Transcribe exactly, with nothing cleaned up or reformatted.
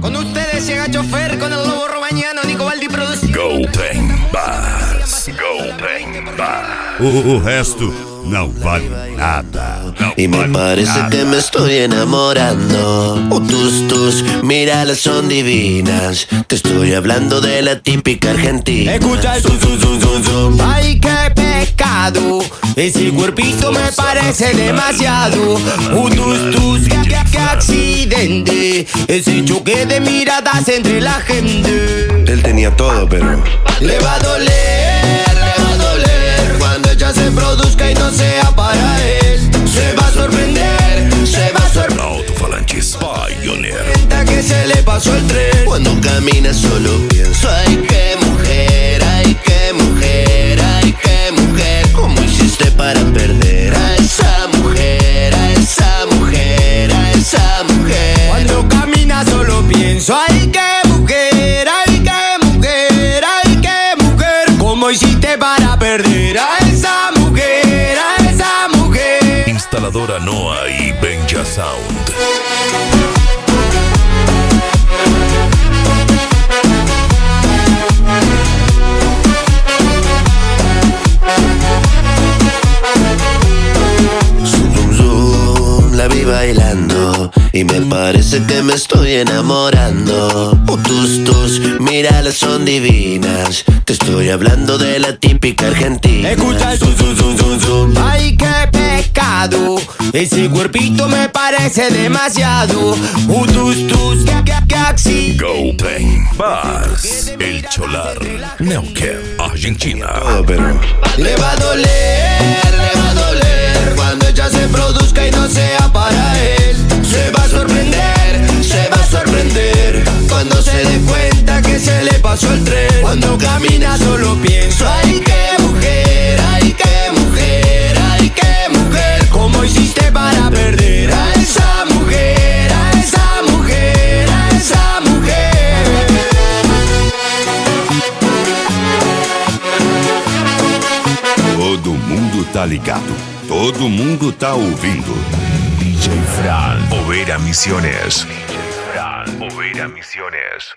Con ustedes llega Chofer, con el lobo romañano, Nico Baldi produce. Golden Bass, Golden Bass. O, o resto não vale nada. Não Y me vale parece nada. que me estoy enamorando. Oh, tus, tus, míralas, son divinas. Te estoy hablando de la típica argentina. Escucha el zum, zum, zum, zum, zum. Ay, qué pecado. Ese cuerpito me parece demasiado. Un tus, tus, qué, qué, qué accidente. Ese choque de miradas entre la gente. Él tenía todo, pero Le va a doler, le va a doler cuando ella se produzca y no sea para él. Se va a sorprender, se va a sorprender. Alto-falantes Pioneer. Cuenta que se le pasó el tren. cuando camina solo pienso: ay, qué mujer, ay, qué mujer, ay, qué mujer. ¿Cómo hiciste para perder a esa mujer, a esa mujer, a esa mujer? Cuando camina solo pienso, ay, qué mujer, ay, qué mujer, ay, qué mujer. ¿Cómo hiciste para perder a esa mujer, a esa mujer? Instaladora Noa y Benja Sound. Zum, zum, zum, la vi bailando y me parece que me estoy enamorando. Oh, tus, tus, míralas, son divinas. Te estoy hablando de la típica argentina. Escucha el zum, zum, zum, zum, zum. Ay, qué pecado. Ese cuerpito me parece demasiado. Un tus, tus, qué, qué, qué accidente. Golden Bass. El Cholar. Neuquén, Argentina. Todo, pero Le va a doler, le va a doler cuando ella se produzca y no sea para él. Se va a sorprender, se va a sorprender cuando se dé cuenta que se le pasó el tren. Cuando camina solo pienso, ay, qué mujer, ay, qué mujer, ay, qué mujer. ¿Cómo hiciste para perder a esa mujer, a esa mujer, a esa mujer? Todo mundo tá ligado. Todo mundo tá ouvindo. D J Fran. Overa Misiones. D J Fran. Overa Misiones.